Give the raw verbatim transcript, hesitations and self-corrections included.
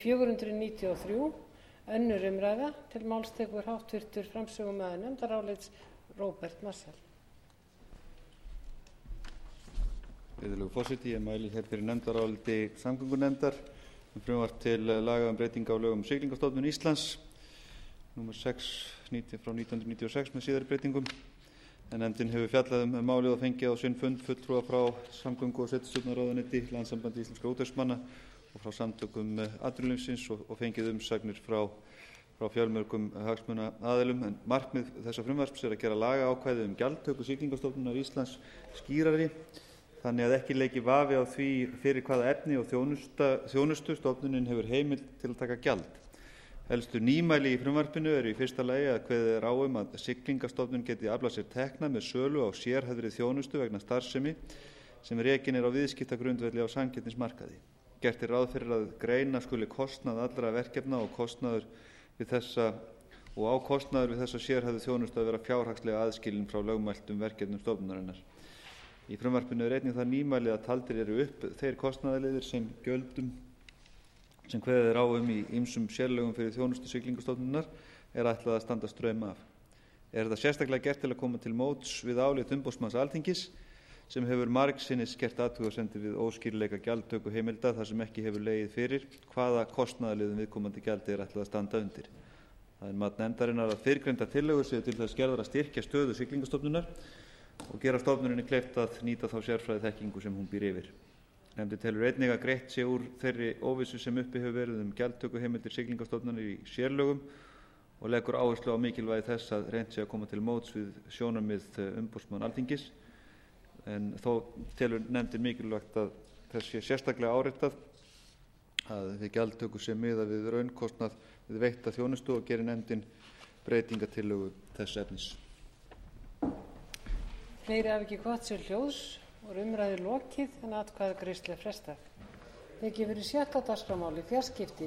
fjögur hundruð níutíu og þrjú. Önnur umræða. Til máls tekur háttvirtur framsögumaður nefndarálits Róbert Marshall. Virðulegur forseti, ég mæli hér fyrir nefndaráliti samgöngunefndar um frumvarp til laga um breytingu á lögum um Siglingastofnun Íslands, númer sex frá nítján hundruð níutíu og sex með síðari breytingum. En nefndin hefur fjallað um málið og fengið á sinn fund fulltrúa frá samgöngu- og sveitarstjórnarráðuneyti, Landssambandi íslenskra útvegsmanna og frá samtökum atvinnulífsins og, og fengið umsagnir frá, frá fjölmörgum hagsmunaaðilum. En markmið þessa frumvarps er að gera lagaákvæði um gjaldtöku Siglingastofnunar Íslands skýrari, þannig að ekki leiki vafi á því fyrir hvaða efni og þjónustu stofnunin hefur heimild til að taka gjald. Helstu nýmæli í frumvarpinu eru í fyrsta lagi að kveðið er á um að Siglingastofnun geti aflað sér tekna með sölu á sérhæfðri þjónustu vegna starfsemi sem rekin er á viðskiptagrundvelli á samkeppnismarkaði. Gert er ráð fyrir að greina skuli kostnað allra verkefna og kostnaður við þessa og á kostnaður við þessa sérhæfðu þjónustu að vera fjárhagslega aðskilin frá lögmæltum verkefnum stofnunarinnar. Í frumvarpinu er einnig það nýmæli að taldir eru upp þeir kostnaðarliðir sem gjöldum sem kveðið er á um í ýmsum sérlögum fyrir þjónustu Siglingastofnunar er ætlað að standa straum af. Er þetta sérstaklega gert til að koma til móts við álit umboðsmanns Alþingis sem hefur margsinnis gert athugasemdir við óskýrleika gjaldtöku heimilda þar sem ekki hefur legið fyrir hvaða kostnaðarliðum viðkomandi gjaldi er ætlað að standa undir. Það er mat nefndarinnar að fyrrgreindar tillögur séu til þess gerðar að styrkja stöðu Siglingastofnunar og gera stofnuninni kleift að nýta þá sérfræði þekkingu sem hún býr yfir. Nefndin telur einnig að greitt sé úr þeirri óvissu sem uppi hefur verið um gjaldtökuheimildir Siglingastofnunar í sérlögum og leggur áherslu á mikilvægi þess að reynt sé að koma til móts við sjónarmið umboðsmanns Alþingis. En þó telur nefndin mikilvægt að þess sé sérstaklega áréttað að við gjaldtöku sé miðað við raunkostnað við veitta þjónustu og gerir nefndin breytingatillögu þess efnis. Fleiri hafa ekki gott sér hljóðs og umræðu lokið en atkvæðagreiðslu er frestað. Tekið fyrir sjötta dagskrármálið fjarskipti.